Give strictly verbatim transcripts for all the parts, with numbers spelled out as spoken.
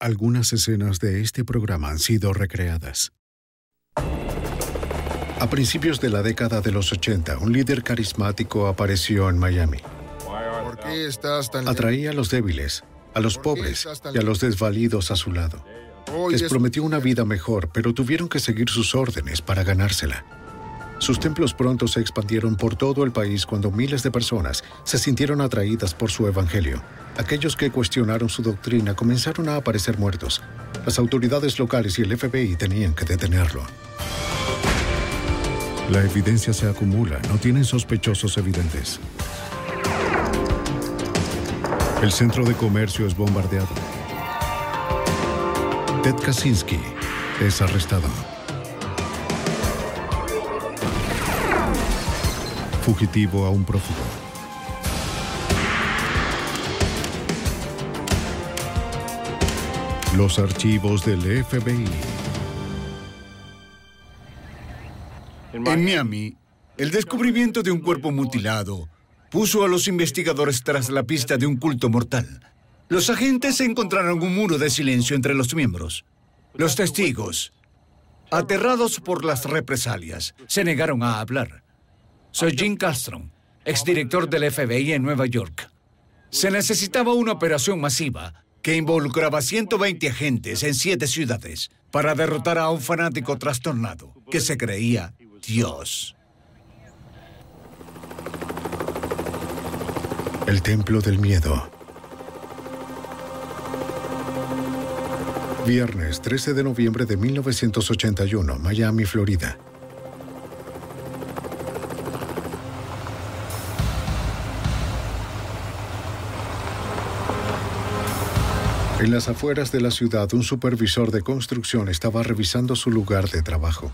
Algunas escenas de este programa han sido recreadas. A principios de la década de los ochenta, un líder carismático apareció en Miami. ¿Por qué estás tan... Atraía a los débiles, a los pobres y a los desvalidos a su lado. Les prometió una vida mejor, pero tuvieron que seguir sus órdenes para ganársela. Sus templos pronto se expandieron por todo el país cuando miles de personas se sintieron atraídas por su evangelio. Aquellos que cuestionaron su doctrina comenzaron a aparecer muertos. Las autoridades locales y el F B I tenían que detenerlo. La evidencia se acumula, no tienen sospechosos evidentes. El centro de comercio es bombardeado. Ted Kaczynski es arrestado. Fugitivo a un prófugo. Los archivos del F B I. En Miami, el descubrimiento de un cuerpo mutilado puso a los investigadores tras la pista de un culto mortal. Los agentes encontraron un muro de silencio entre los miembros. Los testigos, aterrados por las represalias, se negaron a hablar. Soy Jim Castron, exdirector del F B I en Nueva York. Se necesitaba una operación masiva que involucraba a ciento veinte agentes en siete ciudades para derrotar a un fanático trastornado que se creía Dios. El Templo del Miedo. Viernes trece de noviembre de mil novecientos ochenta y uno, Miami, Florida. En las afueras de la ciudad, un supervisor de construcción estaba revisando su lugar de trabajo.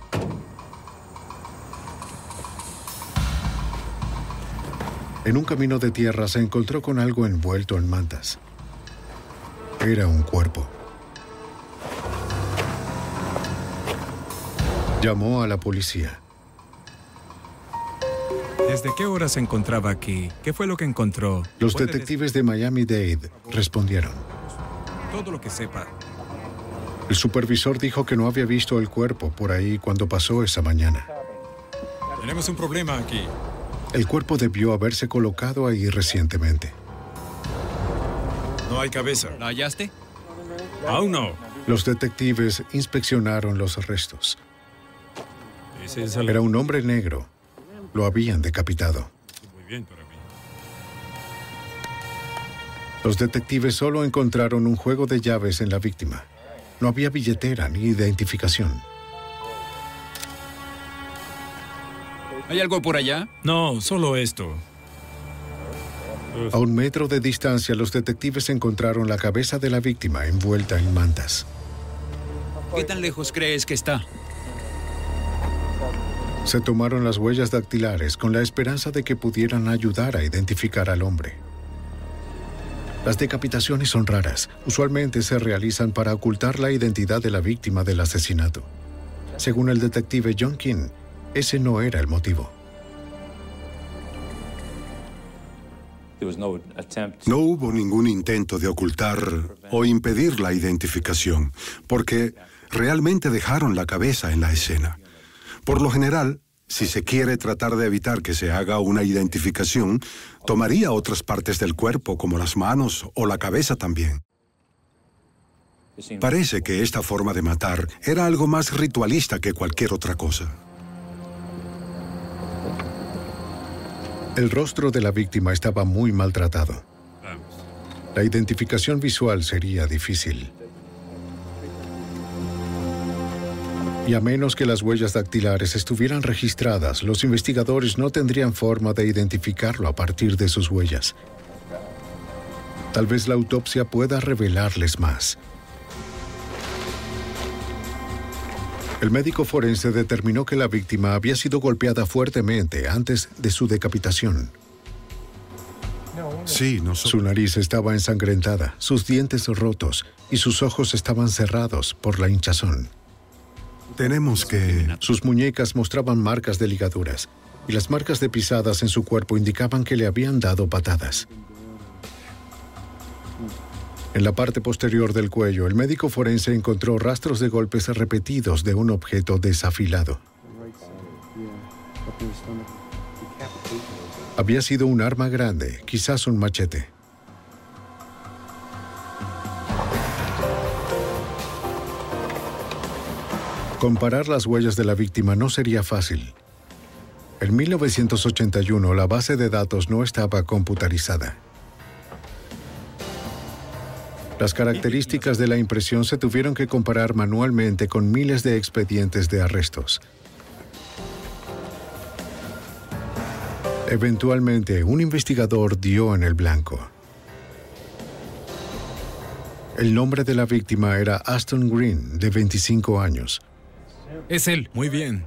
En un camino de tierra se encontró con algo envuelto en mantas. Era un cuerpo. Llamó a la policía. ¿Desde qué hora se encontraba aquí? ¿Qué fue lo que encontró? Los detectives de Miami-Dade respondieron. Todo lo que sepa. El supervisor dijo que no había visto el cuerpo por ahí cuando pasó esa mañana. Tenemos un problema aquí. El cuerpo debió haberse colocado ahí recientemente. No hay cabeza. ¿La hallaste? Aún no. Los detectives inspeccionaron los restos. Ese es el... Era un hombre negro. Lo habían decapitado. Muy bien para mí. Los detectives solo encontraron un juego de llaves en la víctima. No había billetera ni identificación. ¿Hay algo por allá? No, solo esto. A un metro de distancia, los detectives encontraron la cabeza de la víctima envuelta en mantas. ¿Qué tan lejos crees que está? Se tomaron las huellas dactilares con la esperanza de que pudieran ayudar a identificar al hombre. Las decapitaciones son raras. Usualmente se realizan para ocultar la identidad de la víctima del asesinato. Según el detective John King, ese no era el motivo. No hubo ningún intento de ocultar o impedir la identificación, porque realmente dejaron la cabeza en la escena. Por lo general, si se quiere tratar de evitar que se haga una identificación, tomaría otras partes del cuerpo, como las manos o la cabeza también. Parece que esta forma de matar era algo más ritualista que cualquier otra cosa. El rostro de la víctima estaba muy maltratado. La identificación visual sería difícil. Y a menos que las huellas dactilares estuvieran registradas, los investigadores no tendrían forma de identificarlo a partir de sus huellas. Tal vez la autopsia pueda revelarles más. El médico forense determinó que la víctima había sido golpeada fuertemente antes de su decapitación. Sí, no so- Su nariz estaba ensangrentada, sus dientes rotos y sus ojos estaban cerrados por la hinchazón. Tenemos que... Sus muñecas mostraban marcas de ligaduras y las marcas de pisadas en su cuerpo indicaban que le habían dado patadas. En la parte posterior del cuello, el médico forense encontró rastros de golpes repetidos de un objeto desafilado. Había sido un arma grande, quizás un machete. Comparar las huellas de la víctima no sería fácil. En mil novecientos ochenta y uno, la base de datos no estaba computarizada. Las características de la impresión se tuvieron que comparar manualmente con miles de expedientes de arrestos. Eventualmente, un investigador dio en el blanco. El nombre de la víctima era Aston Green, de veinticinco años. Es él. Muy bien.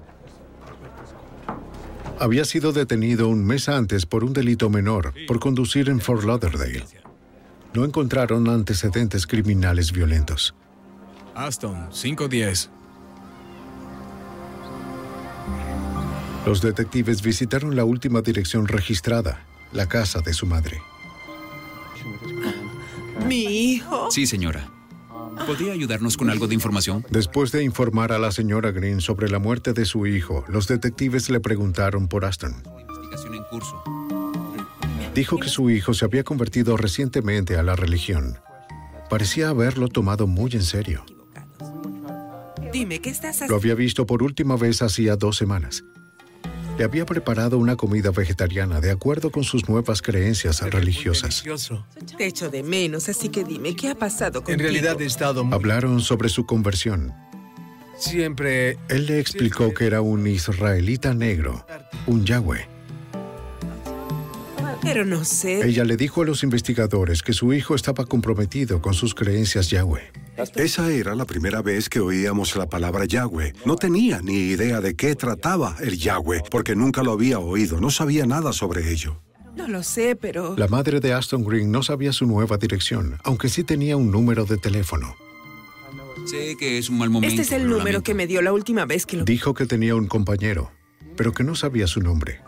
Había sido detenido un mes antes por un delito menor, por conducir en Fort Lauderdale. No encontraron antecedentes criminales violentos. Aston, cinco diez. Los detectives visitaron la última dirección registrada, la casa de su madre. ¿Mi hijo? Sí, señora. ¿Podría ayudarnos con algo de información? Después de informar a la señora Green sobre la muerte de su hijo, los detectives le preguntaron por Aston. Investigación en curso. Dijo que su hijo se había convertido recientemente a la religión. Parecía haberlo tomado muy en serio. Dime, ¿qué estás haciendo? Lo había visto por última vez hacía dos semanas. Le había preparado una comida vegetariana de acuerdo con sus nuevas creencias religiosas. Te echo de menos, así que dime, ¿qué ha pasado contigo? En realidad he estado muy... Hablaron sobre su conversión. Siempre... Él le explicó que era un israelita negro, un Yahweh. Pero no sé... Ella le dijo a los investigadores que su hijo estaba comprometido con sus creencias Yahweh. Esa era la primera vez que oíamos la palabra Yahweh. No tenía ni idea de qué trataba el Yahweh, porque nunca lo había oído, no sabía nada sobre ello. No lo sé, pero... La madre de Aston Green no sabía su nueva dirección, aunque sí tenía un número de teléfono. Sé que es un mal momento. Este es el lo número lamento. que me dio la última vez que lo... Dijo que tenía un compañero, pero que no sabía su nombre.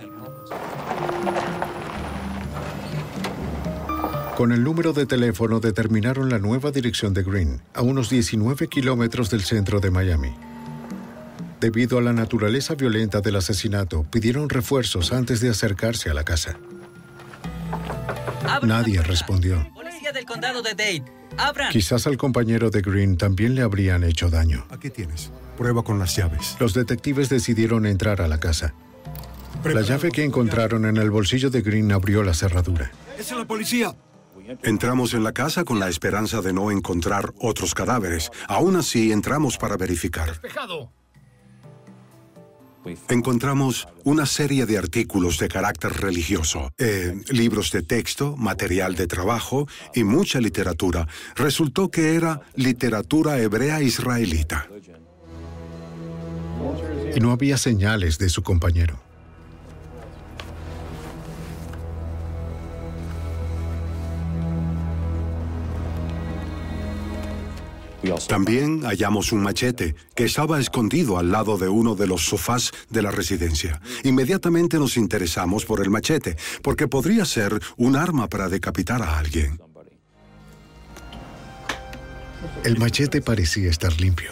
Con el número de teléfono determinaron la nueva dirección de Green, a unos diecinueve kilómetros del centro de Miami. Debido a la naturaleza violenta del asesinato, pidieron refuerzos antes de acercarse a la casa. Nadie respondió. Policía del condado de Dade. ¡Abran! Quizás al compañero de Green también le habrían hecho daño. Aquí tienes. Prueba con las llaves. Los detectives decidieron entrar a la casa. La llave que encontraron en el bolsillo de Green abrió la cerradura. ¡Es la policía! Entramos en la casa con la esperanza de no encontrar otros cadáveres. Aún así, entramos para verificar. Encontramos una serie de artículos de carácter religioso, eh, libros de texto, material de trabajo y mucha literatura. Resultó que era literatura hebrea israelita. Y no había señales de su compañero. También hallamos un machete que estaba escondido al lado de uno de los sofás de la residencia. Inmediatamente nos interesamos por el machete, porque podría ser un arma para decapitar a alguien. El machete parecía estar limpio.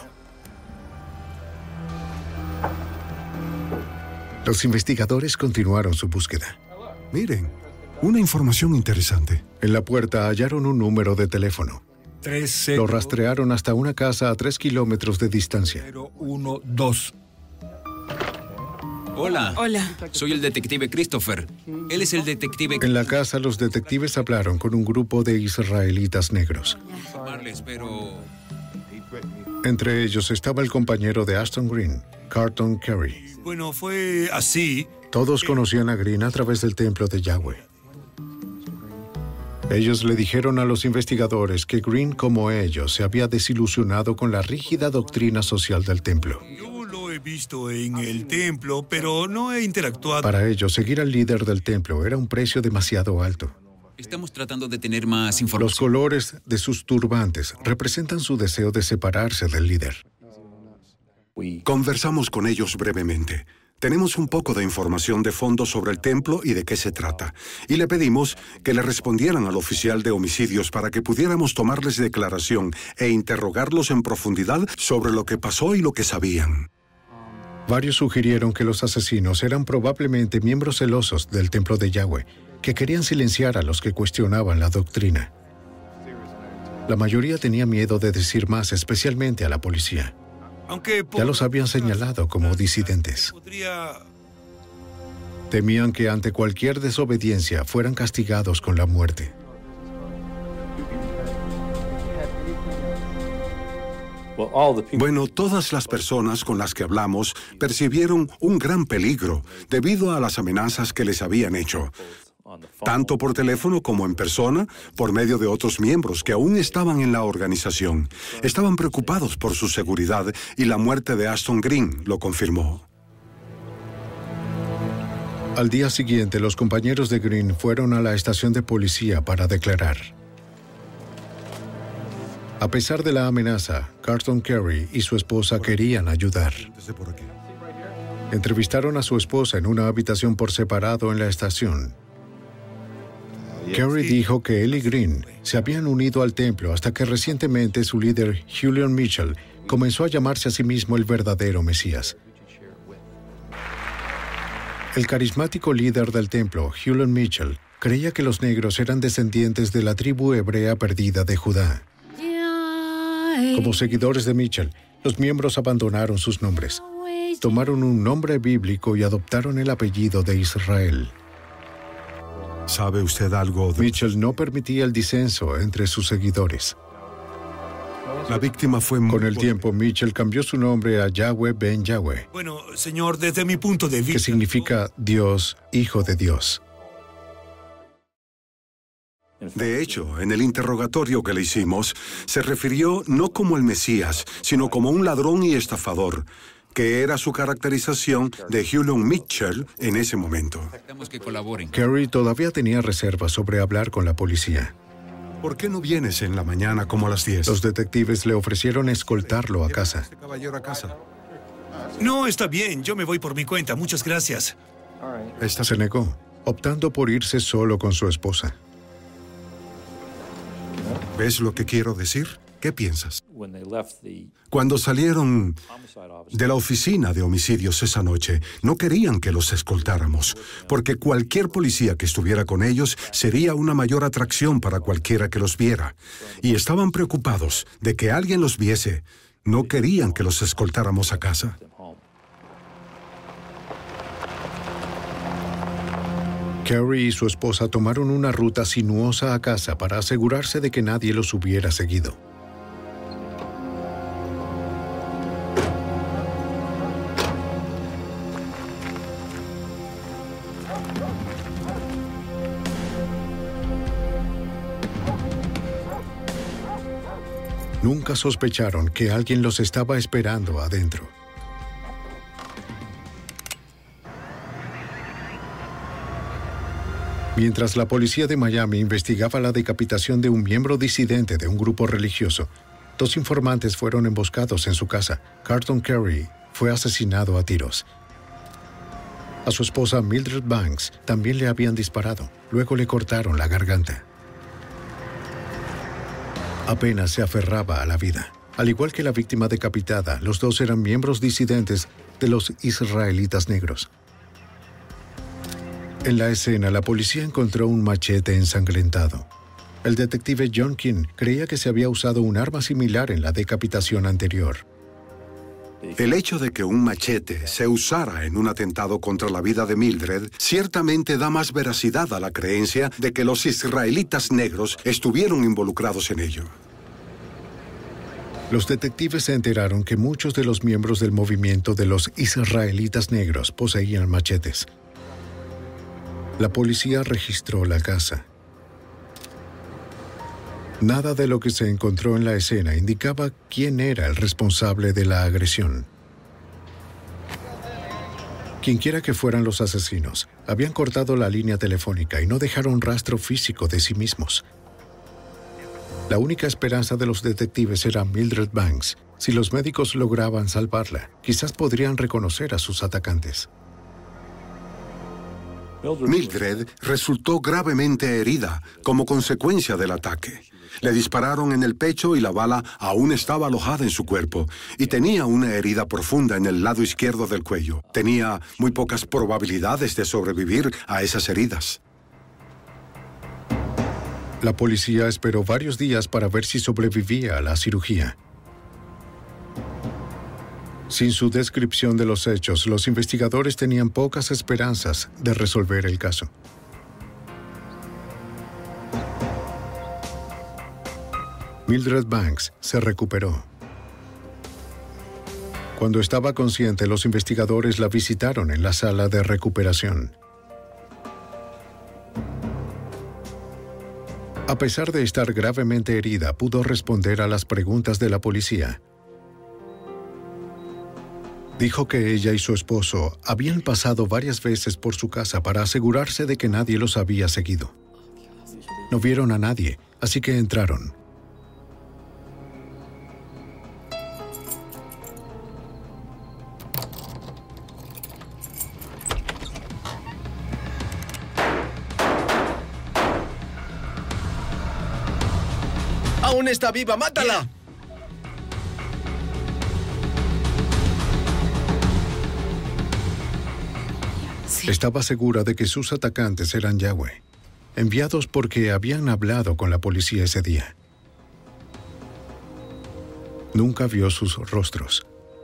Los investigadores continuaron su búsqueda. Miren, una información interesante. En la puerta hallaron un número de teléfono. Lo rastrearon hasta una casa a tres kilómetros de distancia. cero uno dos. Hola. Hola. Soy el detective Christopher. Él es el detective... En la casa, los detectives hablaron con un grupo de israelitas negros. Informarles, pero... Entre ellos estaba el compañero de Aston Green, Carlton Carey. Bueno, fue así. Todos conocían a Green a través del templo de Yahweh. Ellos le dijeron a los investigadores que Green, como ellos, se había desilusionado con la rígida doctrina social del templo. Yo lo he visto en el templo, pero no he interactuado. Para ellos, seguir al líder del templo era un precio demasiado alto. Estamos tratando de tener más información. Los colores de sus turbantes representan su deseo de separarse del líder. Conversamos con ellos brevemente. Tenemos un poco de información de fondo sobre el templo y de qué se trata. Y le pedimos que le respondieran al oficial de homicidios para que pudiéramos tomarles declaración e interrogarlos en profundidad sobre lo que pasó y lo que sabían. Varios sugirieron que los asesinos eran probablemente miembros celosos del templo de Yahweh, que querían silenciar a los que cuestionaban la doctrina. La mayoría tenía miedo de decir más, especialmente a la policía. Aunque ya los habían señalado como disidentes. Podría... Temían que ante cualquier desobediencia fueran castigados con la muerte. Bueno, todas las personas con las que hablamos percibieron un gran peligro debido a las amenazas que les habían hecho, tanto por teléfono como en persona, por medio de otros miembros que aún estaban en la organización. Estaban preocupados por su seguridad y la muerte de Ashton Green lo confirmó. Al día siguiente, los compañeros de Green fueron a la estación de policía para declarar. A pesar de la amenaza, Carlton Carey y su esposa querían ayudar. Entrevistaron a su esposa en una habitación por separado en la estación. Carey dijo que él y Green se habían unido al templo hasta que recientemente su líder, Julian Mitchell, comenzó a llamarse a sí mismo el verdadero Mesías. El carismático líder del templo, Julian Mitchell, creía que los negros eran descendientes de la tribu hebrea perdida de Judá. Como seguidores de Mitchell, los miembros abandonaron sus nombres, tomaron un nombre bíblico y adoptaron el apellido de Israel. ¿Sabe usted algo de...? Mitchell no permitía el disenso entre sus seguidores. La víctima fue... Con el tiempo, Mitchell cambió su nombre a Yahweh Ben Yahweh. Bueno, señor, desde mi punto de vista... Que significa Dios, Hijo de Dios. De hecho, en el interrogatorio que le hicimos, se refirió no como el Mesías, sino como un ladrón y estafador, que era su caracterización de Julian Mitchell en ese momento. Que colaboren. Carey todavía tenía reservas sobre hablar con la policía. ¿Por qué no vienes en la mañana como a las diez? Los detectives le ofrecieron escoltarlo a casa. Este caballero a casa. No, está bien. Yo me voy por mi cuenta. Muchas gracias. Esta se negó, optando por irse solo con su esposa. ¿Ves lo que quiero decir? ¿Qué piensas? Cuando salieron de la oficina de homicidios esa noche, no querían que los escoltáramos, porque cualquier policía que estuviera con ellos sería una mayor atracción para cualquiera que los viera. Y estaban preocupados de que alguien los viese. No querían que los escoltáramos a casa. Carey y su esposa tomaron una ruta sinuosa a casa para asegurarse de que nadie los hubiera seguido. Nunca sospecharon que alguien los estaba esperando adentro. Mientras la policía de Miami investigaba la decapitación de un miembro disidente de un grupo religioso, dos informantes fueron emboscados en su casa. Carlton Carey fue asesinado a tiros. A su esposa Mildred Banks también le habían disparado. Luego le cortaron la garganta. Apenas se aferraba a la vida. Al igual que la víctima decapitada, los dos eran miembros disidentes de los israelitas negros. En la escena, la policía encontró un machete ensangrentado. El detective John King creía que se había usado un arma similar en la decapitación anterior. El hecho de que un machete se usara en un atentado contra la vida de Mildred ciertamente da más veracidad a la creencia de que los israelitas negros estuvieron involucrados en ello. Los detectives se enteraron que muchos de los miembros del movimiento de los israelitas negros poseían machetes. La policía registró la casa. Nada de lo que se encontró en la escena indicaba quién era el responsable de la agresión. Quienquiera que fueran los asesinos, habían cortado la línea telefónica y no dejaron rastro físico de sí mismos. La única esperanza de los detectives era Mildred Banks. Si los médicos lograban salvarla, quizás podrían reconocer a sus atacantes. Mildred resultó gravemente herida como consecuencia del ataque. Le dispararon en el pecho y la bala aún estaba alojada en su cuerpo y tenía una herida profunda en el lado izquierdo del cuello. Tenía muy pocas probabilidades de sobrevivir a esas heridas. La policía esperó varios días para ver si sobrevivía a la cirugía. Sin su descripción de los hechos, los investigadores tenían pocas esperanzas de resolver el caso. Mildred Banks se recuperó. Cuando estaba consciente, los investigadores la visitaron en la sala de recuperación. A pesar de estar gravemente herida, pudo responder a las preguntas de la policía. Dijo que ella y su esposo habían pasado varias veces por su casa para asegurarse de que nadie los había seguido. No vieron a nadie, así que entraron. ¡Aún está viva! ¡Mátala! Sí. Estaba segura de que sus atacantes eran Yahweh, enviados porque habían hablado con la policía ese día. Nunca vio sus rostros.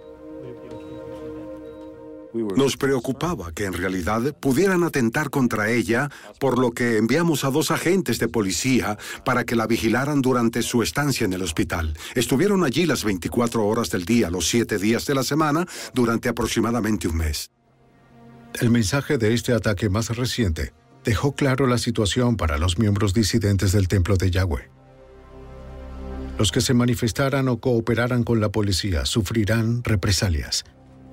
Nos preocupaba que en realidad pudieran atentar contra ella, por lo que enviamos a dos agentes de policía para que la vigilaran durante su estancia en el hospital. Estuvieron allí las veinticuatro horas del día, los siete días de la semana, durante aproximadamente un mes. El mensaje de este ataque más reciente dejó claro la situación para los miembros disidentes del templo de Yahweh. Los que se manifestaran o cooperaran con la policía sufrirán represalias.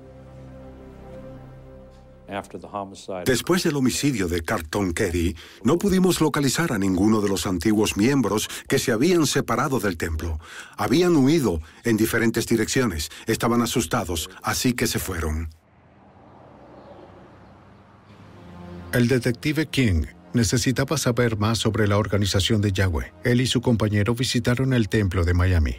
Después del homicidio de Carlton Kerry, no pudimos localizar a ninguno de los antiguos miembros que se habían separado del templo. Habían huido en diferentes direcciones, estaban asustados, así que se fueron. El detective King necesitaba saber más sobre la organización de Yahweh. Él y su compañero visitaron el templo de Miami.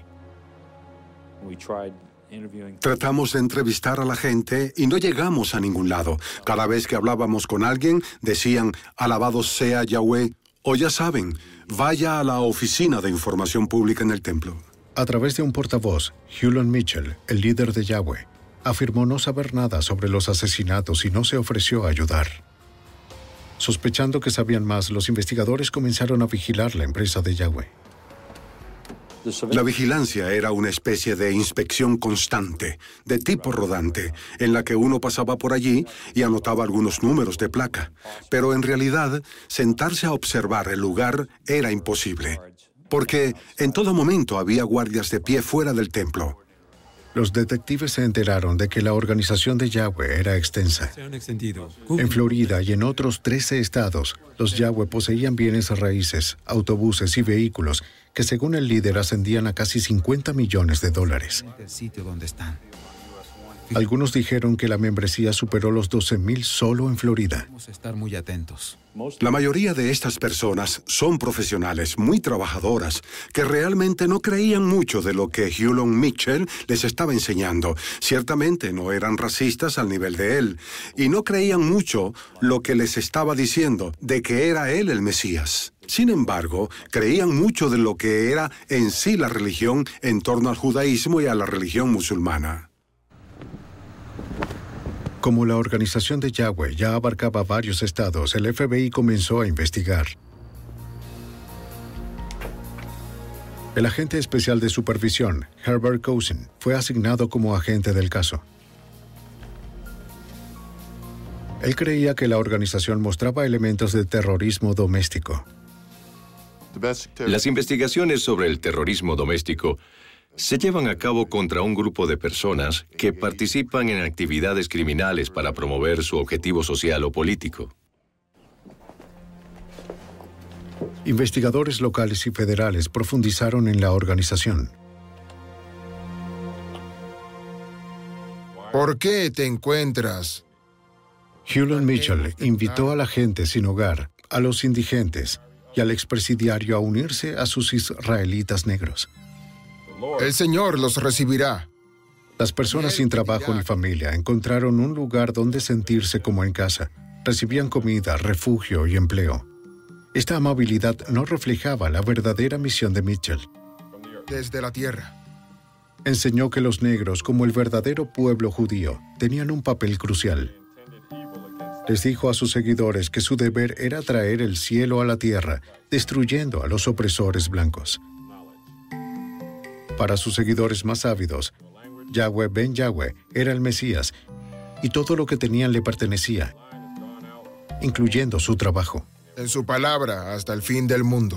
Tratamos de entrevistar a la gente y no llegamos a ningún lado. Cada vez que hablábamos con alguien, decían, alabado sea Yahweh, o ya saben, vaya a la oficina de información pública en el templo. A través de un portavoz, Hulon Mitchell, el líder de Yahweh, afirmó no saber nada sobre los asesinatos y no se ofreció a ayudar. Sospechando que sabían más, los investigadores comenzaron a vigilar la empresa de Yahweh. La vigilancia era una especie de inspección constante, de tipo rodante, en la que uno pasaba por allí y anotaba algunos números de placa. Pero en realidad, sentarse a observar el lugar era imposible, porque en todo momento había guardias de pie fuera del templo. Los detectives se enteraron de que la organización de Yahweh era extensa. En Florida y en otros trece estados, los Yahweh poseían bienes raíces, autobuses y vehículos que según el líder ascendían a casi cincuenta millones de dólares. Algunos dijeron que la membresía superó los doce mil solo en Florida. Debemos estar muy atentos. La mayoría de estas personas son profesionales muy trabajadoras que realmente no creían mucho de lo que Hulon Mitchell les estaba enseñando. Ciertamente no eran racistas al nivel de él y no creían mucho lo que les estaba diciendo de que era él el Mesías. Sin embargo, creían mucho de lo que era en sí la religión en torno al judaísmo y a la religión musulmana. Como la organización de Yahweh ya abarcaba varios estados, el F B I comenzó a investigar. El agente especial de supervisión, Herbert Cousin, fue asignado como agente del caso. Él creía que la organización mostraba elementos de terrorismo doméstico. Las investigaciones sobre el terrorismo doméstico se llevan a cabo contra un grupo de personas que participan en actividades criminales para promover su objetivo social o político. Investigadores locales y federales profundizaron en la organización. ¿Por qué te encuentras Hewlett Mitchell invitó a la gente sin hogar, a los indigentes y al expresidiario a unirse a sus israelitas negros. El Señor los recibirá. Las personas sin trabajo ni familia encontraron un lugar donde sentirse como en casa. Recibían comida, refugio y empleo. Esta amabilidad no reflejaba la verdadera misión de Mitchell. Desde la tierra. Enseñó que los negros, como el verdadero pueblo judío, tenían un papel crucial. Les dijo a sus seguidores que su deber era traer el cielo a la tierra, destruyendo a los opresores blancos. Para sus seguidores más ávidos, Yahweh ben Yahweh era el Mesías, y todo lo que tenían le pertenecía, incluyendo su trabajo. En su palabra hasta el fin del mundo.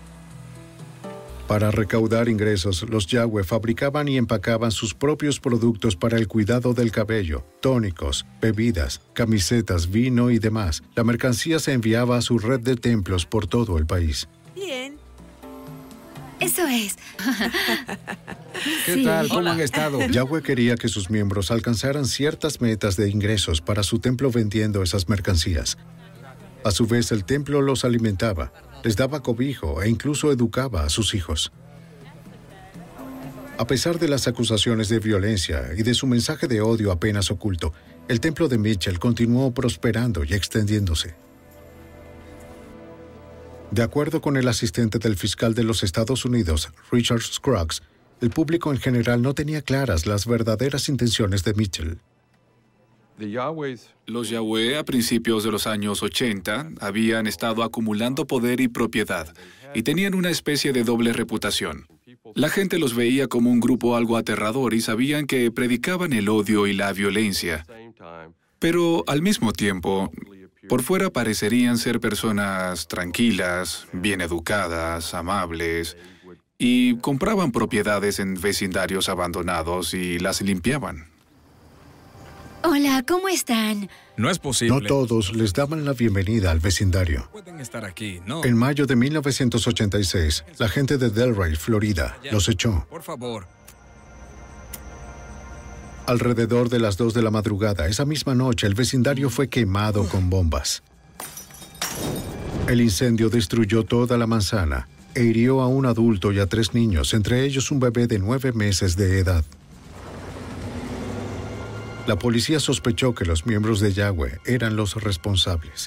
Para recaudar ingresos, los Yahweh fabricaban y empacaban sus propios productos para el cuidado del cabello, tónicos, bebidas, camisetas, vino y demás. La mercancía se enviaba a su red de templos por todo el país. Bien. Eso es. ¿Qué sí. tal? ¿Cómo Hola. han estado? Yahweh quería que sus miembros alcanzaran ciertas metas de ingresos para su templo vendiendo esas mercancías. A su vez, el templo los alimentaba, les daba cobijo e incluso educaba a sus hijos. A pesar de las acusaciones de violencia y de su mensaje de odio apenas oculto, el templo de Mitchell continuó prosperando y extendiéndose. De acuerdo con el asistente del fiscal de los Estados Unidos, Richard Scruggs, el público en general no tenía claras las verdaderas intenciones de Mitchell. Los Yahweh a principios de los años ochenta habían estado acumulando poder y propiedad y tenían una especie de doble reputación. La gente los veía como un grupo algo aterrador y sabían que predicaban el odio y la violencia. Pero al mismo tiempo, por fuera parecerían ser personas tranquilas, bien educadas, amables, y compraban propiedades en vecindarios abandonados y las limpiaban. Hola, ¿cómo están? No es posible. No todos les daban la bienvenida al vecindario. Pueden estar aquí, ¿no? En mayo de mil novecientos ochenta y seis, la gente de Delray, Florida, Ya. los echó. Por favor. Alrededor de las dos de la madrugada, esa misma noche, el vecindario fue quemado con bombas. El incendio destruyó toda la manzana e hirió a un adulto y a tres niños, entre ellos un bebé de nueve meses de edad. La policía sospechó que los miembros de Yahweh eran los responsables.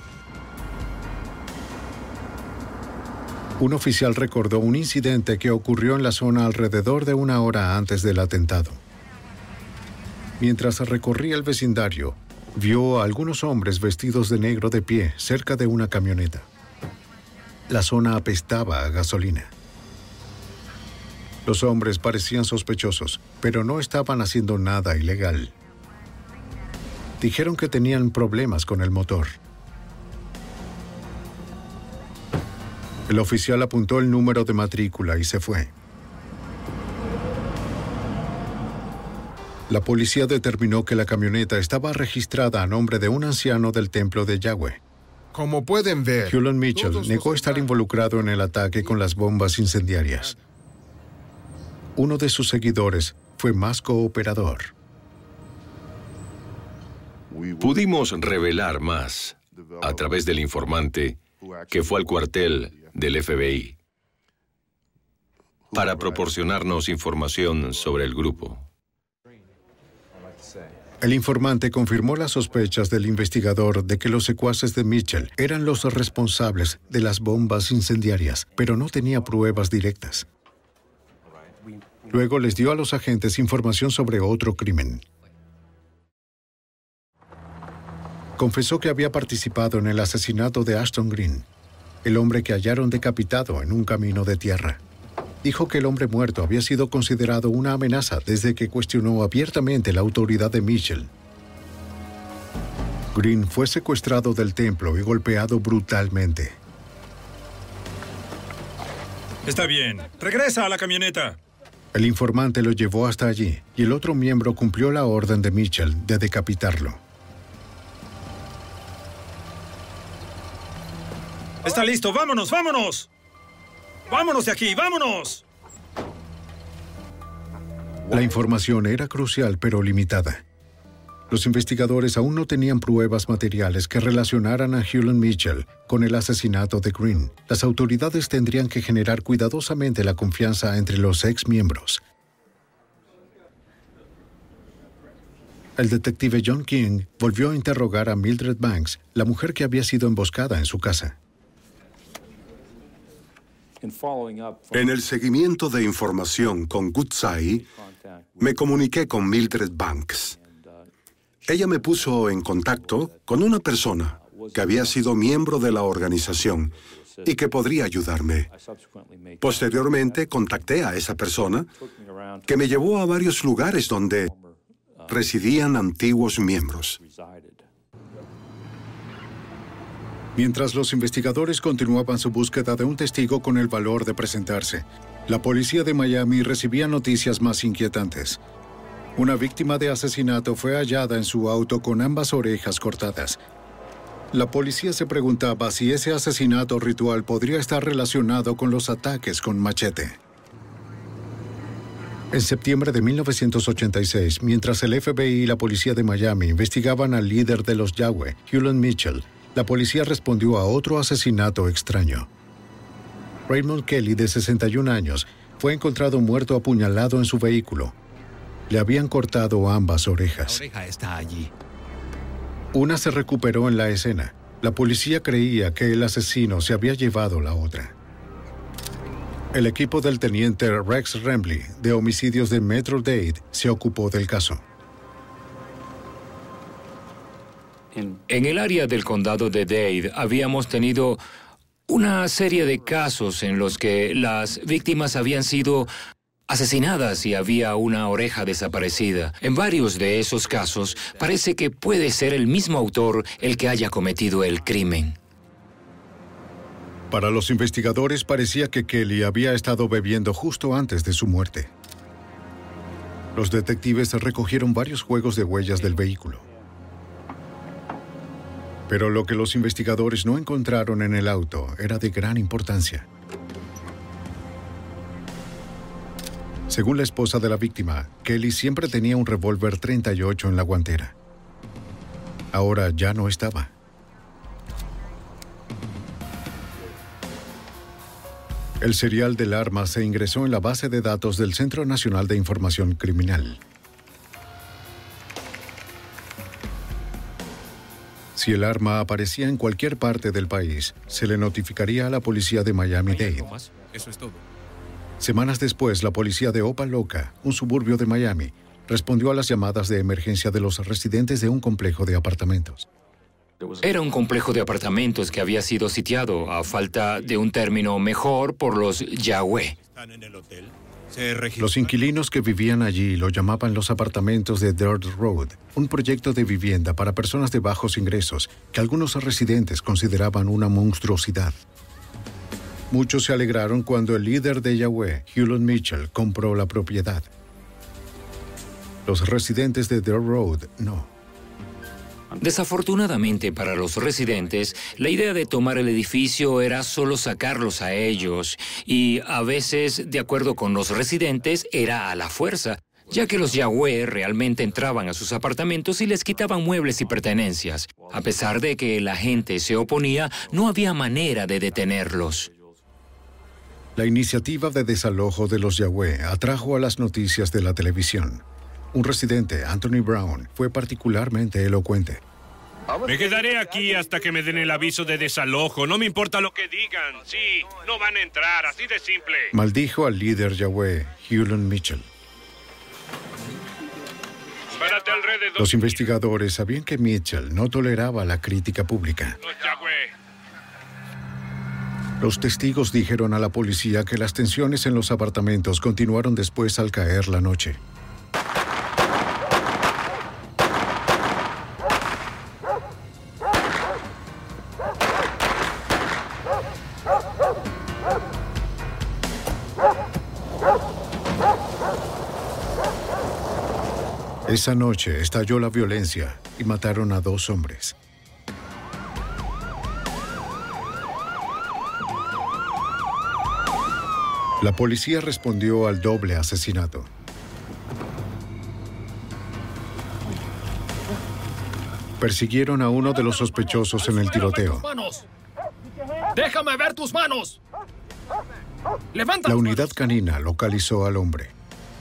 Un oficial recordó un incidente que ocurrió en la zona alrededor de una hora antes del atentado. Mientras recorría el vecindario, vio a algunos hombres vestidos de negro de pie cerca de una camioneta. La zona apestaba a gasolina. Los hombres parecían sospechosos, pero no estaban haciendo nada ilegal. Dijeron que tenían problemas con el motor. El oficial apuntó el número de matrícula y se fue. La policía determinó que la camioneta estaba registrada a nombre de un anciano del templo de Yahweh. Como pueden ver, Hewlett Mitchell negó estar involucrado en el ataque con las bombas incendiarias. Uno de sus seguidores fue más cooperador. Pudimos revelar más a través del informante que fue al cuartel del F B I para proporcionarnos información sobre el grupo. El informante confirmó las sospechas del investigador de que los secuaces de Mitchell eran los responsables de las bombas incendiarias, pero no tenía pruebas directas. Luego les dio a los agentes información sobre otro crimen. Confesó que había participado en el asesinato de Ashton Green, el hombre que hallaron decapitado en un camino de tierra. Dijo que el hombre muerto había sido considerado una amenaza desde que cuestionó abiertamente la autoridad de Mitchell. Green fue secuestrado del templo y golpeado brutalmente. Está bien. Regresa a la camioneta. El informante lo llevó hasta allí y el otro miembro cumplió la orden de Mitchell de decapitarlo. Está listo. ¡Vámonos, vámonos! ¡Vámonos de aquí, vámonos! La información era crucial pero limitada. Los investigadores aún no tenían pruebas materiales que relacionaran a Hewlett Mitchell con el asesinato de Green. Las autoridades tendrían que generar cuidadosamente la confianza entre los ex miembros. El detective John King volvió a interrogar a Mildred Banks, la mujer que había sido emboscada en su casa. En el seguimiento de información con Woodside, me comuniqué con Mildred Banks. Ella me puso en contacto con una persona que había sido miembro de la organización y que podría ayudarme. Posteriormente, contacté a esa persona, que me llevó a varios lugares donde residían antiguos miembros. Mientras los investigadores continuaban su búsqueda de un testigo con el valor de presentarse, la policía de Miami recibía noticias más inquietantes. Una víctima de asesinato fue hallada en su auto con ambas orejas cortadas. La policía se preguntaba si ese asesinato ritual podría estar relacionado con los ataques con machete. En septiembre de mil novecientos ochenta y seis, mientras el F B I y la policía de Miami investigaban al líder de los Yahweh, Hewlett Mitchell, la policía respondió a otro asesinato extraño. Raymond Kelly, de sesenta y un años, fue encontrado muerto apuñalado en su vehículo. Le habían cortado ambas orejas. La oreja está allí. Una se recuperó en la escena. La policía creía que el asesino se había llevado la otra. El equipo del teniente Rex Remley, de homicidios de Metro-Dade, se ocupó del caso. En el área del condado de Dade habíamos tenido una serie de casos en los que las víctimas habían sido asesinadas y había una oreja desaparecida. En varios de esos casos parece que puede ser el mismo autor el que haya cometido el crimen. Para los investigadores parecía que Kelly había estado bebiendo justo antes de su muerte. Los detectives recogieron varios juegos de huellas del vehículo. Pero lo que los investigadores no encontraron en el auto era de gran importancia. Según la esposa de la víctima, Kelly siempre tenía un revólver treinta y ocho en la guantera. Ahora ya no estaba. El serial del arma se ingresó en la base de datos del Centro Nacional de Información Criminal. Si el arma aparecía en cualquier parte del país, se le notificaría a la policía de Miami-Dade. Eso es todo. Semanas después, la policía de Opa-Locka, un suburbio de Miami, respondió a las llamadas de emergencia de los residentes de un complejo de apartamentos. Era un complejo de apartamentos que había sido sitiado, a falta de un término mejor, por los Yahweh. Los inquilinos que vivían allí lo llamaban los apartamentos de Dirt Road, un proyecto de vivienda para personas de bajos ingresos que algunos residentes consideraban una monstruosidad. Muchos se alegraron cuando el líder de Yahweh, Hewlett Mitchell, compró la propiedad. Los residentes de Dirt Road no. Desafortunadamente para los residentes, la idea de tomar el edificio era solo sacarlos a ellos y a veces, de acuerdo con los residentes, era a la fuerza, ya que los Yahweh realmente entraban a sus apartamentos y les quitaban muebles y pertenencias. A pesar de que la gente se oponía, no había manera de detenerlos. La iniciativa de desalojo de los Yahweh atrajo a las noticias de la televisión. Un residente, Anthony Brown, fue particularmente elocuente. Me quedaré aquí hasta que me den el aviso de desalojo. No me importa lo que digan. Sí, no van a entrar, así de simple. Maldijo al líder Yahweh, Hewlett Mitchell. Párate alrededor. Los investigadores sabían que Mitchell no toleraba la crítica pública. Los Yahweh. Los testigos dijeron a la policía que las tensiones en los apartamentos continuaron después al caer la noche. Esa noche estalló la violencia y mataron a dos hombres. La policía respondió al doble asesinato. Persiguieron a uno de los sospechosos en el tiroteo. ¡Déjame ver tus manos! ¡Levanta! La unidad canina localizó al hombre.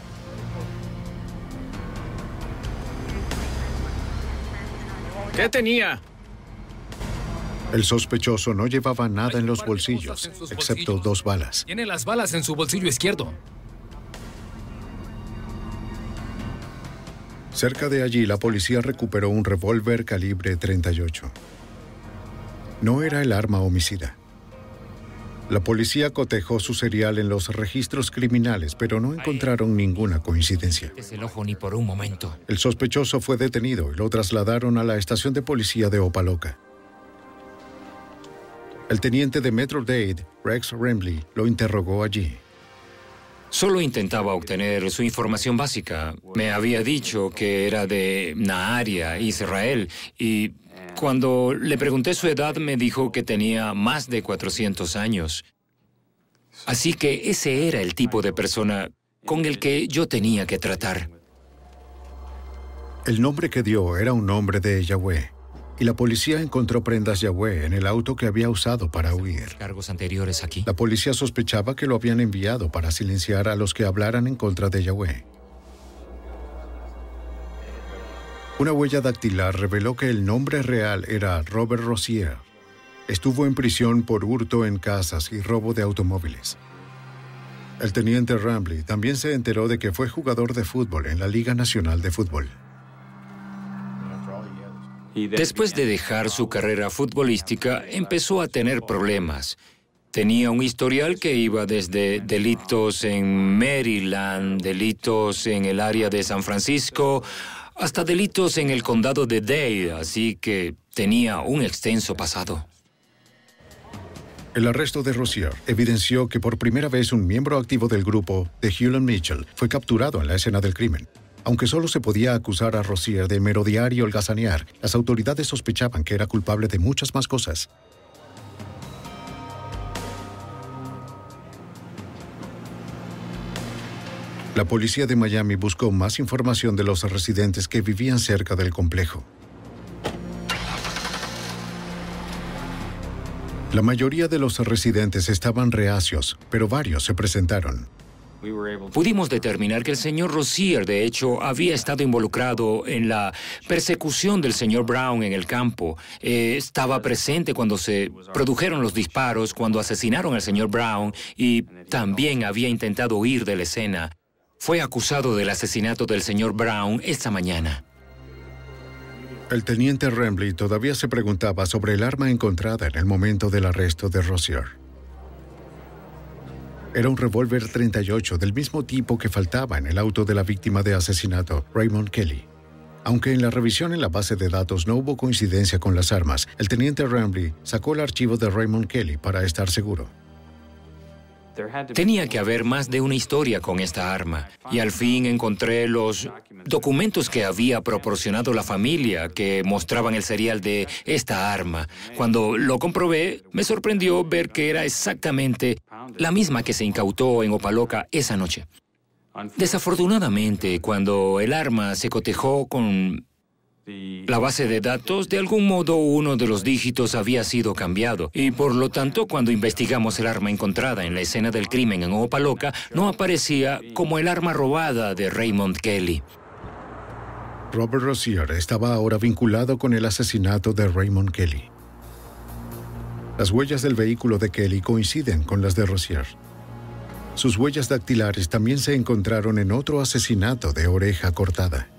¿Qué tenía? El sospechoso no llevaba nada en los bolsillos, excepto dos balas. Tiene las balas en su bolsillo izquierdo. Cerca de allí, la policía recuperó un revólver calibre treinta y ocho. No era el arma homicida. La policía cotejó su serial en los registros criminales, pero no encontraron ninguna coincidencia. Es el ojo ni por un momento. El sospechoso fue detenido y lo trasladaron a la estación de policía de Opa-locka. El teniente de Metro-Dade, Rex Remley, lo interrogó allí. Solo intentaba obtener su información básica. Me había dicho que era de Naharia, Israel, y cuando le pregunté su edad me dijo que tenía más de cuatrocientos años. Así que ese era el tipo de persona con el que yo tenía que tratar. El nombre que dio era un nombre de Yahweh, y la policía encontró prendas Yahweh en el auto que había usado para huir. ¿Cargos anteriores aquí? La policía sospechaba que lo habían enviado para silenciar a los que hablaran en contra de Yahweh. Una huella dactilar reveló que el nombre real era Robert Rozier. Estuvo en prisión por hurto en casas y robo de automóviles. El teniente Remley también se enteró de que fue jugador de fútbol en la Liga Nacional de Fútbol. Después de dejar su carrera futbolística, empezó a tener problemas. Tenía un historial que iba desde delitos en Maryland, delitos en el área de San Francisco, hasta delitos en el condado de Dade, así que tenía un extenso pasado. El arresto de Rozier evidenció que por primera vez un miembro activo del grupo de Hulon Mitchell fue capturado en la escena del crimen. Aunque solo se podía acusar a Rozier de merodear y holgazanear, las autoridades sospechaban que era culpable de muchas más cosas. La policía de Miami buscó más información de los residentes que vivían cerca del complejo. La mayoría de los residentes estaban reacios, pero varios se presentaron. Pudimos determinar que el señor Rozier, de hecho, había estado involucrado en la persecución del señor Brown en el campo. Eh, estaba presente cuando se produjeron los disparos, cuando asesinaron al señor Brown, y también había intentado huir de la escena. Fue acusado del asesinato del señor Brown esta mañana. El teniente Remley todavía se preguntaba sobre el arma encontrada en el momento del arresto de Rozier. Era un revólver treinta y ocho del mismo tipo que faltaba en el auto de la víctima de asesinato, Raymond Kelly. Aunque en la revisión en la base de datos no hubo coincidencia con las armas, el teniente Remley sacó el archivo de Raymond Kelly para estar seguro. Tenía que haber más de una historia con esta arma, y al fin encontré los documentos que había proporcionado la familia que mostraban el serial de esta arma. Cuando lo comprobé, me sorprendió ver que era exactamente la misma que se incautó en Opa-locka esa noche. Desafortunadamente, cuando el arma se cotejó con la base de datos, de algún modo uno de los dígitos había sido cambiado, y por lo tanto, cuando investigamos el arma encontrada en la escena del crimen en Opa-locka, no aparecía como el arma robada de Raymond Kelly. Robert Rozier estaba ahora vinculado con el asesinato de Raymond Kelly. Las huellas del vehículo de Kelly coinciden con las de Rozier. Sus huellas dactilares también se encontraron en otro asesinato de oreja cortada.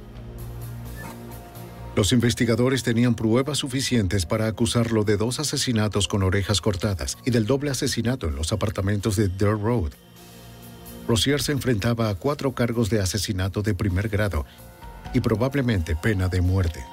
Los investigadores tenían pruebas suficientes para acusarlo de dos asesinatos con orejas cortadas y del doble asesinato en los apartamentos de Dirt Road. Rozier se enfrentaba a cuatro cargos de asesinato de primer grado y probablemente pena de muerte.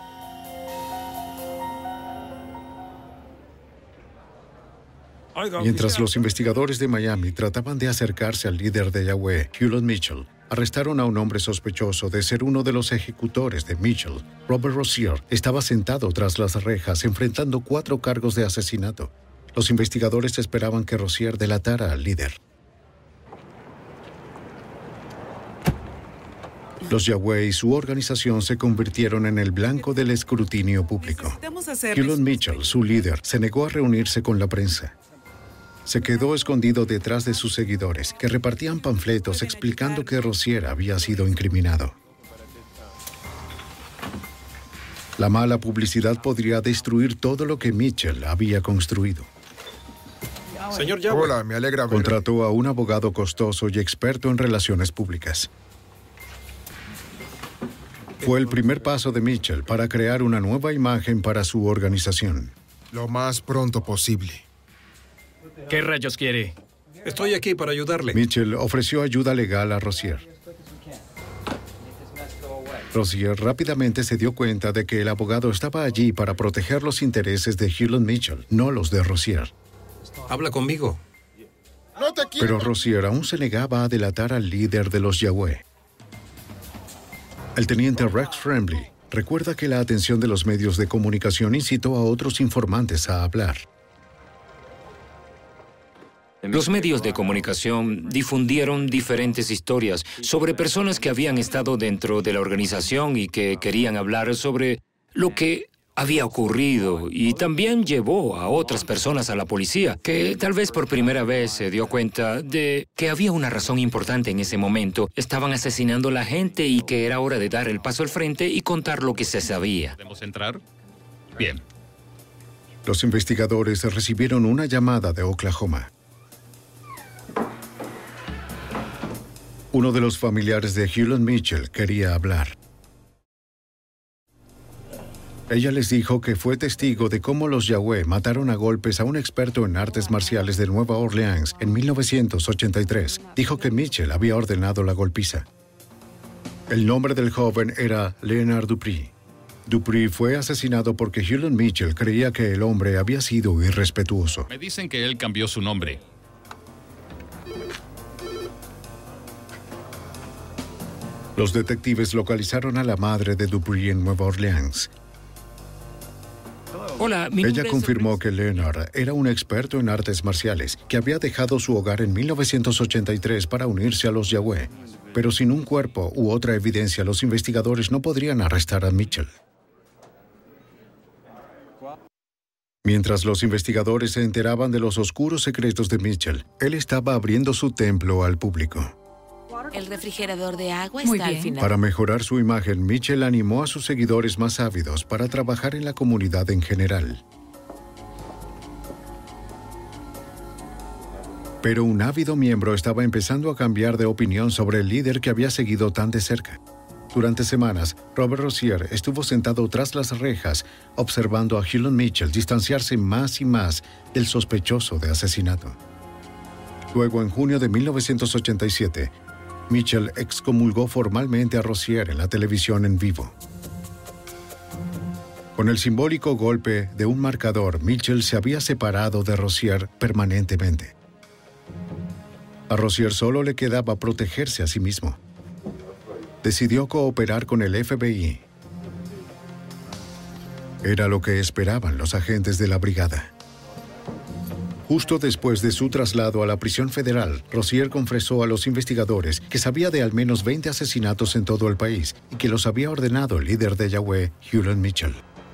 Mientras los investigadores de Miami trataban de acercarse al líder de Yahweh, Hulon Mitchell, arrestaron a un hombre sospechoso de ser uno de los ejecutores de Mitchell. Robert Rozier estaba sentado tras las rejas enfrentando cuatro cargos de asesinato. Los investigadores esperaban que Rozier delatara al líder. Los Yahweh y su organización se convirtieron en el blanco del escrutinio público. Hewlett Mitchell, su líder, se negó a reunirse con la prensa. Se quedó escondido detrás de sus seguidores, que repartían panfletos explicando que Rozier había sido incriminado. La mala publicidad podría destruir todo lo que Mitchell había construido. Señor Yahweh. Hola, me alegra verlo. Contrató a un abogado costoso y experto en relaciones públicas. Fue el primer paso de Mitchell para crear una nueva imagen para su organización. Lo más pronto posible. ¿Qué rayos quiere? Estoy aquí para ayudarle. Mitchell ofreció ayuda legal a Rozier. Rozier rápidamente se dio cuenta de que el abogado estaba allí para proteger los intereses de Hewlett Mitchell, no los de Rozier. Habla conmigo. No te quiero. Pero Rozier aún se negaba a delatar al líder de los Yahweh. El teniente Rex Fremley recuerda que la atención de los medios de comunicación incitó a otros informantes a hablar. Los medios de comunicación difundieron diferentes historias sobre personas que habían estado dentro de la organización y que querían hablar sobre lo que había ocurrido, y también llevó a otras personas a la policía, que tal vez por primera vez se dio cuenta de que había una razón importante en ese momento. Estaban asesinando a la gente y que era hora de dar el paso al frente y contar lo que se sabía. ¿Podemos entrar? Bien. Los investigadores recibieron una llamada de Oklahoma. Uno de los familiares de Hewlett Mitchell quería hablar. Ella les dijo que fue testigo de cómo los Yahweh mataron a golpes a un experto en artes marciales de Nueva Orleans en mil novecientos ochenta y tres. Dijo que Mitchell había ordenado la golpiza. El nombre del joven era Leonard Dupree. Dupree fue asesinado porque Hewlett Mitchell creía que el hombre había sido irrespetuoso. Me dicen que él cambió su nombre. Los detectives localizaron a la madre de Dupree en Nueva Orleans. Hola, mi Ella confirmó que Leonard era un experto en artes marciales, que había dejado su hogar en mil novecientos ochenta y tres para unirse a los Yahweh. Pero sin un cuerpo u otra evidencia, los investigadores no podrían arrestar a Mitchell. Mientras los investigadores se enteraban de los oscuros secretos de Mitchell, él estaba abriendo su templo al público. El refrigerador de agua Muy está bien. al final. Para mejorar su imagen, Mitchell animó a sus seguidores más ávidos para trabajar en la comunidad en general. Pero un ávido miembro estaba empezando a cambiar de opinión sobre el líder que había seguido tan de cerca. Durante semanas, Robert Rozier estuvo sentado tras las rejas, observando a Hewlett Mitchell distanciarse más y más del sospechoso de asesinato. Luego, en junio de mil novecientos ochenta y siete, Mitchell excomulgó formalmente a Rozier en la televisión en vivo. Con el simbólico golpe de un marcador, Mitchell se había separado de Rozier permanentemente. A Rozier solo le quedaba protegerse a sí mismo. Decidió cooperar con el F B I. Era lo que esperaban los agentes de la brigada. Justo después de su traslado a la prisión federal, Rozier confesó a los investigadores que sabía de al menos veinte asesinatos en todo el país y que los había ordenado el líder de Yahweh, Hewlett Mitchell.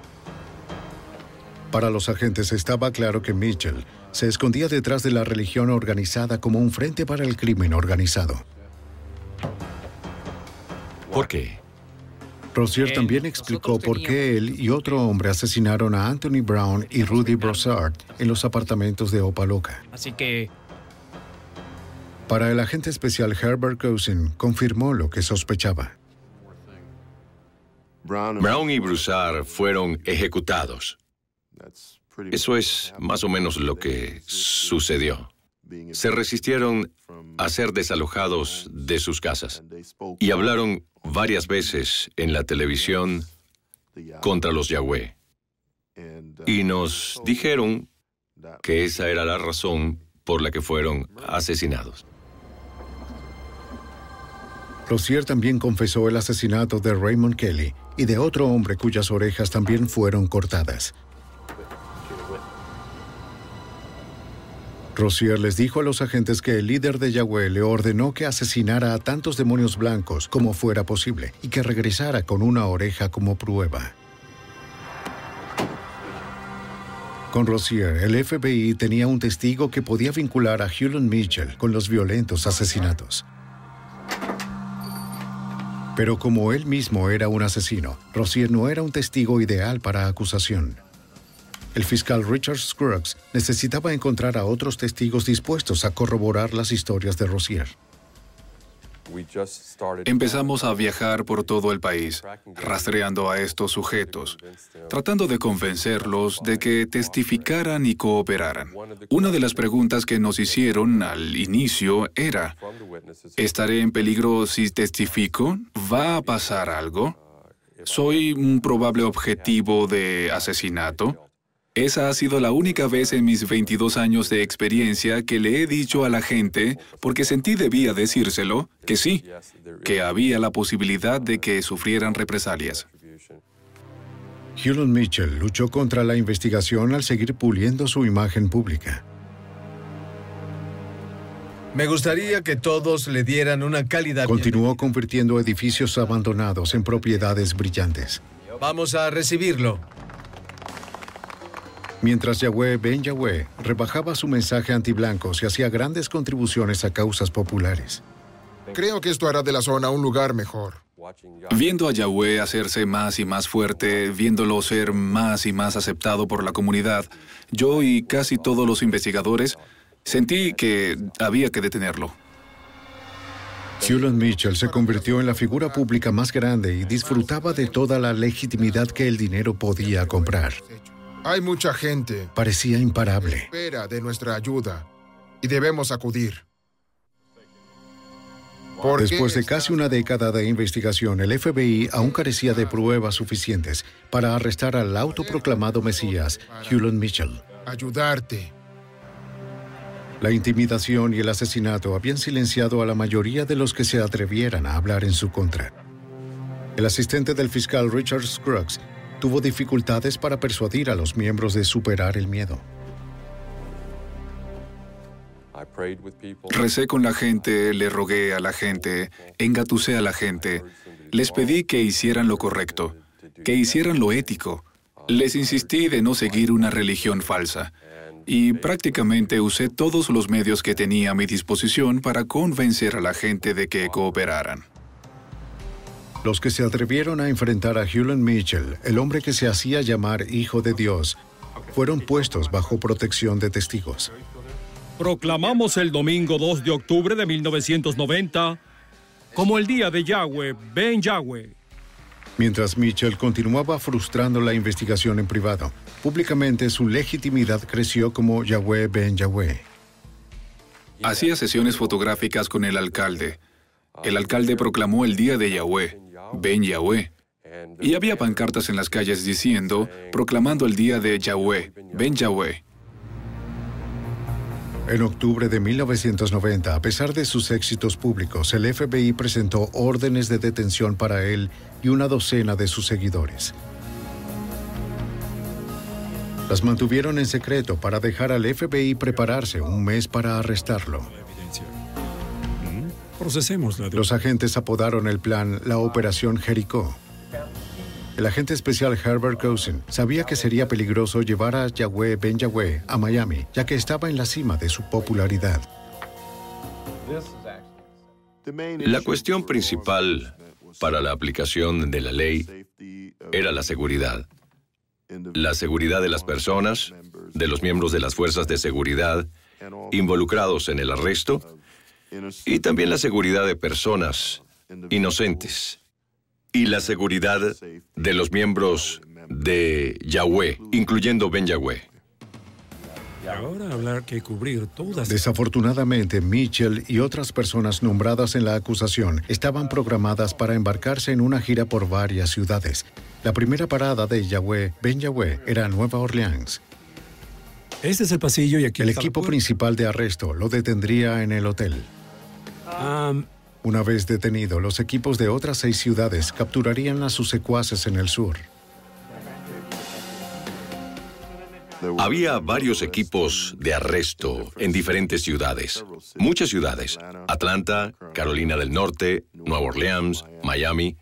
Para los agentes estaba claro que Mitchell se escondía detrás de la religión organizada como un frente para el crimen organizado. ¿Por qué? Rozier también explicó por qué él y otro hombre asesinaron a Anthony Brown y Rudy Broussard en los apartamentos de Opa-locka. Así que... Para el agente especial Herbert Cousin, confirmó lo que sospechaba. Brown y Broussard fueron ejecutados. Eso es más o menos lo que sucedió. Se resistieron a ser desalojados de sus casas y hablaron varias veces en la televisión contra los Yahweh. Y nos dijeron que esa era la razón por la que fueron asesinados. Rozier también confesó el asesinato de Raymond Kelly y de otro hombre cuyas orejas también fueron cortadas. Rozier les dijo a los agentes que el líder de Yahweh le ordenó que asesinara a tantos demonios blancos como fuera posible y que regresara con una oreja como prueba. Con Rozier, el F B I tenía un testigo que podía vincular a Hulon Mitchell con los violentos asesinatos. Pero como él mismo era un asesino, Rozier no era un testigo ideal para acusación. El fiscal Richard Scruggs necesitaba encontrar a otros testigos dispuestos a corroborar las historias de Rozier. Empezamos a viajar por todo el país, rastreando a estos sujetos, tratando de convencerlos de que testificaran y cooperaran. Una de las preguntas que nos hicieron al inicio era, ¿estaré en peligro si testifico? ¿Va a pasar algo? ¿Soy un probable objetivo de asesinato? Esa ha sido la única vez en mis veintidós años de experiencia que le he dicho a la gente, porque sentí debía decírselo, que sí, que había la posibilidad de que sufrieran represalias. Hulon Mitchell luchó contra la investigación al seguir puliendo su imagen pública. Me gustaría que todos le dieran una cálida Continuó convirtiendo edificios abandonados en propiedades brillantes. Vamos a recibirlo. Mientras Yahweh Ben Yahweh rebajaba su mensaje antiblancos y hacía grandes contribuciones a causas populares. Creo que esto hará de la zona un lugar mejor. Viendo a Yahweh hacerse más y más fuerte, viéndolo ser más y más aceptado por la comunidad, yo y casi todos los investigadores sentí que había que detenerlo. Hulon Mitchell se convirtió en la figura pública más grande y disfrutaba de toda la legitimidad que el dinero podía comprar. Hay mucha gente. Parecía imparable. Espera de nuestra ayuda y debemos acudir. Después de casi una década de investigación, el F B I aún carecía de pruebas suficientes para arrestar al autoproclamado Mesías, Hulon Mitchell. Ayudarte. La intimidación y el asesinato habían silenciado a la mayoría de los que se atrevieran a hablar en su contra. El asistente del fiscal Richard Scruggs tuvo dificultades para persuadir a los miembros de superar el miedo. Recé con la gente, le rogué a la gente, engatusé a la gente, les pedí que hicieran lo correcto, que hicieran lo ético. Les insistí de no seguir una religión falsa. Y prácticamente usé todos los medios que tenía a mi disposición para convencer a la gente de que cooperaran. Los que se atrevieron a enfrentar a Hulon Mitchell, el hombre que se hacía llamar Hijo de Dios, fueron puestos bajo protección de testigos. Proclamamos el domingo dos de octubre de mil novecientos noventa como el día de Yahweh Ben Yahweh. Mientras Mitchell continuaba frustrando la investigación en privado, públicamente su legitimidad creció como Yahweh Ben Yahweh. Hacía sesiones fotográficas con el alcalde. El alcalde proclamó el día de Yahweh Ben Yahweh. Y había pancartas en las calles diciendo, proclamando el día de Yahweh Ben Yahweh. En octubre de mil novecientos noventa, a pesar de sus éxitos públicos, el F B I presentó órdenes de detención para él y una docena de sus seguidores. Las mantuvieron en secreto para dejar al F B I prepararse un mes para arrestarlo. Procesémosla. Los agentes apodaron el plan la Operación Jericó. El agente especial Herbert Cousin sabía que sería peligroso llevar a Yahweh Ben Yahweh a Miami, ya que estaba en la cima de su popularidad. La cuestión principal para la aplicación de la ley era la seguridad. La seguridad de las personas, de los miembros de las fuerzas de seguridad involucrados en el arresto, y también la seguridad de personas inocentes. Y la seguridad de los miembros de Yahweh, incluyendo Ben Yahweh. Ahora hablar que cubrir todas... Desafortunadamente, Mitchell y otras personas nombradas en la acusación estaban programadas para embarcarse en una gira por varias ciudades. La primera parada de Yahweh Ben Yahweh era Nueva Orleans. Este es el pasillo y aquí El está equipo la... principal de arresto lo detendría en el hotel. Um... Una vez detenido, los equipos de otras seis ciudades capturarían a sus secuaces en el sur. Había varios equipos de arresto en diferentes ciudades. Muchas ciudades. Atlanta, Carolina del Norte, Nueva Orleans, Miami.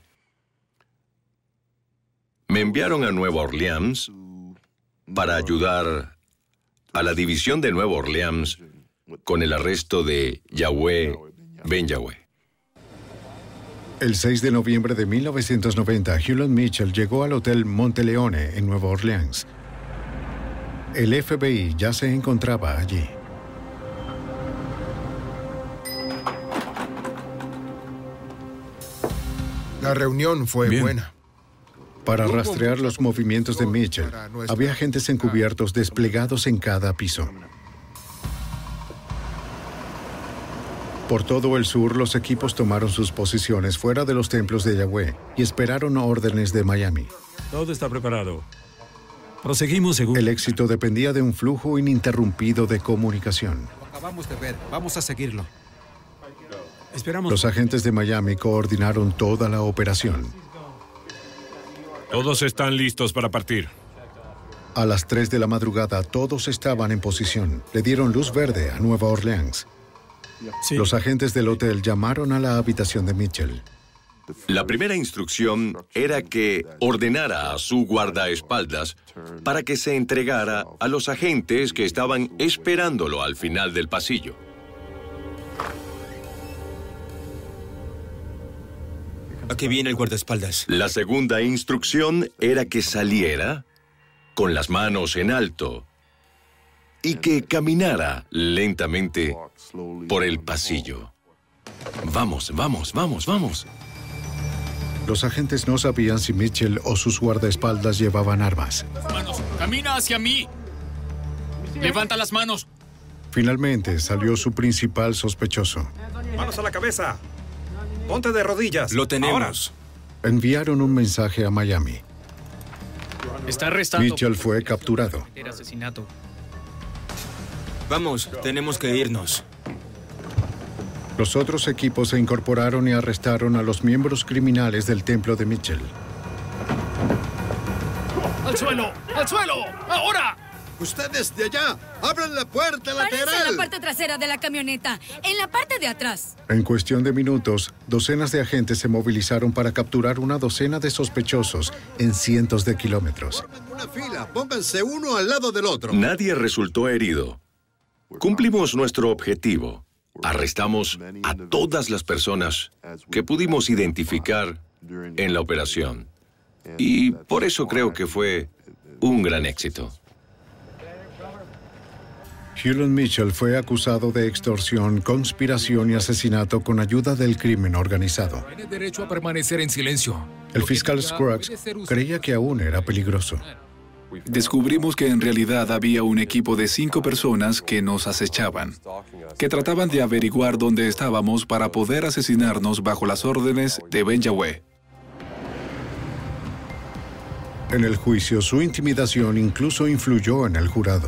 Me enviaron a Nueva Orleans para ayudar a la división de Nueva Orleans con el arresto de Yahweh Ben Yahweh. El seis de noviembre de mil novecientos noventa, Hulon Mitchell llegó al Hotel Monteleone en Nueva Orleans. El F B I ya se encontraba allí. La reunión fue Bien. buena. Para rastrear los movimientos de Mitchell, había agentes encubiertos desplegados en cada piso. Por todo el sur, los equipos tomaron sus posiciones fuera de los templos de Yahweh y esperaron órdenes de Miami. Todo está preparado. Proseguimos según... El éxito dependía de un flujo ininterrumpido de comunicación. Lo acabamos de ver. Vamos a seguirlo. Esperamos. Los agentes de Miami coordinaron toda la operación. Todos están listos para partir. A las tres de la madrugada, todos estaban en posición. Le dieron luz verde a Nueva Orleans. Sí. Los agentes del hotel llamaron a la habitación de Mitchell. La primera instrucción era que ordenara a su guardaespaldas para que se entregara a los agentes que estaban esperándolo al final del pasillo. Aquí viene el guardaespaldas. La segunda instrucción era que saliera con las manos en alto y que caminara lentamente por el pasillo. Vamos, vamos, vamos, vamos. Los agentes no sabían si Mitchell o sus guardaespaldas llevaban armas. Manos, camina hacia mí. Levanta las manos. Finalmente salió su principal sospechoso. Manos a la cabeza. Ponte de rodillas. Lo tenemos. Ahora. Enviaron un mensaje a Miami. Está arrestado. Mitchell fue capturado. Asesinato. Vamos, tenemos que irnos. Los otros equipos se incorporaron y arrestaron a los miembros criminales del templo de Mitchell. ¡Al suelo! ¡Al suelo! ¡Ahora! ¡Ustedes de allá! ¡Abran la puerta lateral! Parece en la parte trasera de la camioneta, en la parte de atrás. En cuestión de minutos, docenas de agentes se movilizaron para capturar una docena de sospechosos en cientos de kilómetros. Formen una fila, pónganse uno al lado del otro. Nadie resultó herido. Cumplimos nuestro objetivo. Arrestamos a todas las personas que pudimos identificar en la operación. Y por eso creo que fue un gran éxito. Hulon Mitchell fue acusado de extorsión, conspiración y asesinato con ayuda del crimen organizado. Tiene derecho a permanecer en silencio. El fiscal Scruggs creía que aún era peligroso. Descubrimos que en realidad había un equipo de cinco personas que nos acechaban, que trataban de averiguar dónde estábamos para poder asesinarnos bajo las órdenes de Ben Yahweh. En el juicio, su intimidación incluso influyó en el jurado.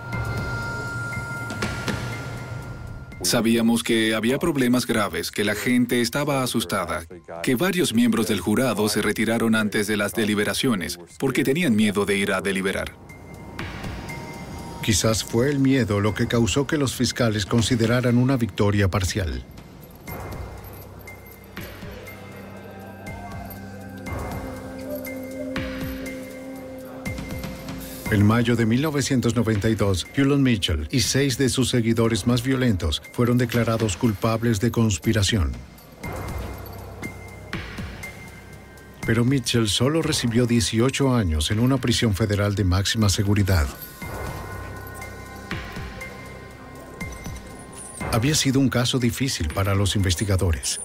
Sabíamos que había problemas graves, que la gente estaba asustada, que varios miembros del jurado se retiraron antes de las deliberaciones porque tenían miedo de ir a deliberar. Quizás fue el miedo lo que causó que los fiscales consideraran una victoria parcial. En mayo de mil novecientos noventa y dos, Hulon Mitchell y seis de sus seguidores más violentos fueron declarados culpables de conspiración. Pero Mitchell solo recibió dieciocho años en una prisión federal de máxima seguridad. Había sido un caso difícil para los investigadores.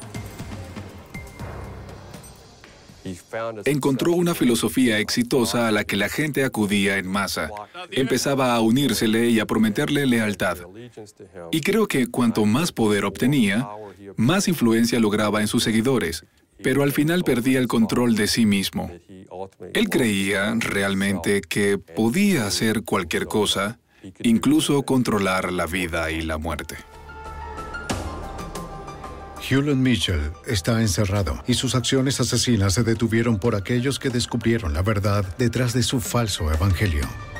Encontró una filosofía exitosa a la que la gente acudía en masa. Empezaba a unírsele y a prometerle lealtad. Y creo que cuanto más poder obtenía, más influencia lograba en sus seguidores, pero al final perdía el control de sí mismo. Él creía realmente que podía hacer cualquier cosa, incluso controlar la vida y la muerte. Hulon Mitchell está encerrado y sus acciones asesinas se detuvieron por aquellos que descubrieron la verdad detrás de su falso evangelio.